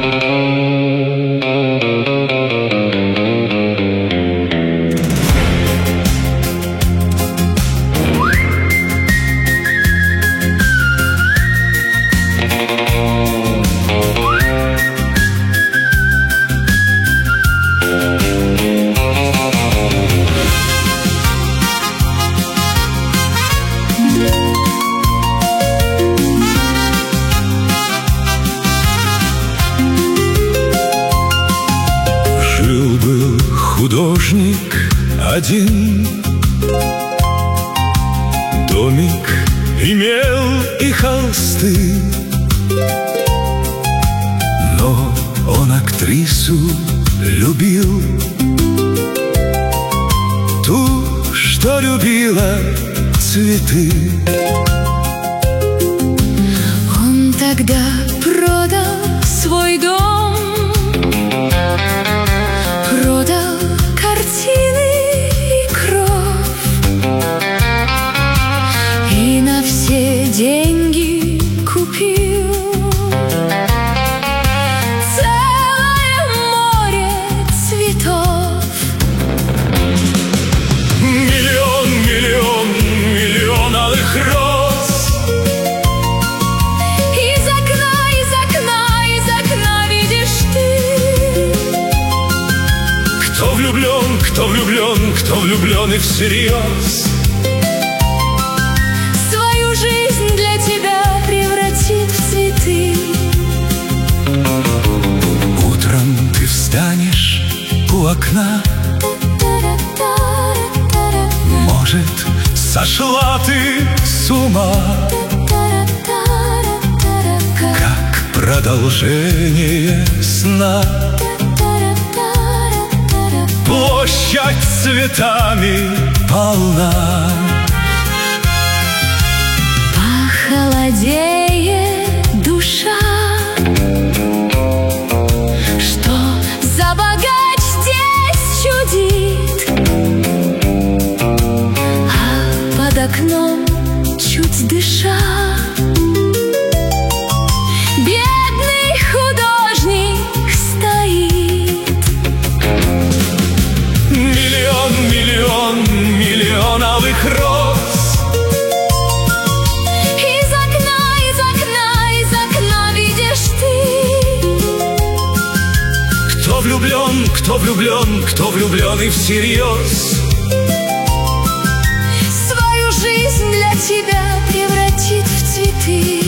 Жил-был художник один, домик имел и холсты, но он актрису любил, ту, что любила цветы. Он тогда продал свой дом, продал картины и кровь, и на все деньги купил целое море цветов. Миллион, миллион, миллион алых роз. Из окна видишь ты. Кто влюблен, кто влюблен, кто влюблен и всерьез, Свою жизнь для тебя превратит в цветы. утром ты встанешь у окна, может, сошла ты с ума, как продолжение сна. Площадь цветами полна. Похолодеет душа, что за богач здесь чудит, а под окном, чуть дыша, бедный художник стоит. Миллион, миллион, миллион алых роз. Из окна видишь ты. Кто влюблен, кто влюблен, кто влюблен и всерьез, Свою жизнь для тебя превратит в цветы.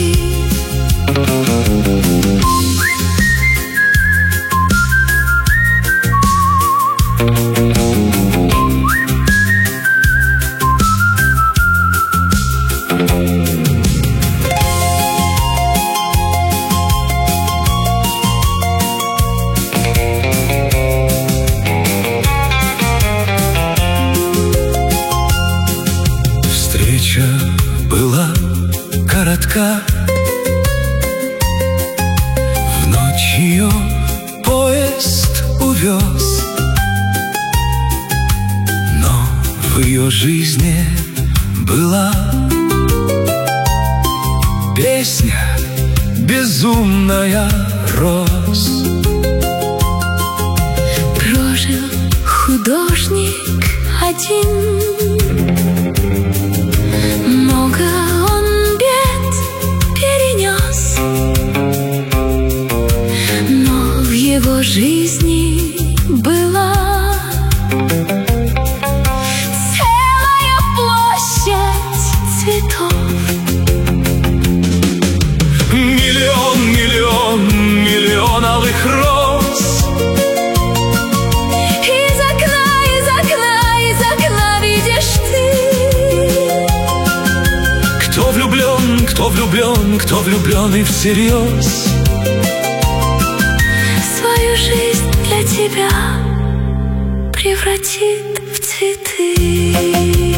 Встреча была коротка, в ночь ее поезд увез, но в ее жизни была песня безумная роз. Прожил художник один, много он бед перенес, но в его жизни была целая площадь цветов. Миллион, миллион, миллион алых роз. Из окна видишь ты. Кто влюблен, кто влюблен, кто влюблен и всерьез, Свою жизнь для тебя превратит в цветы.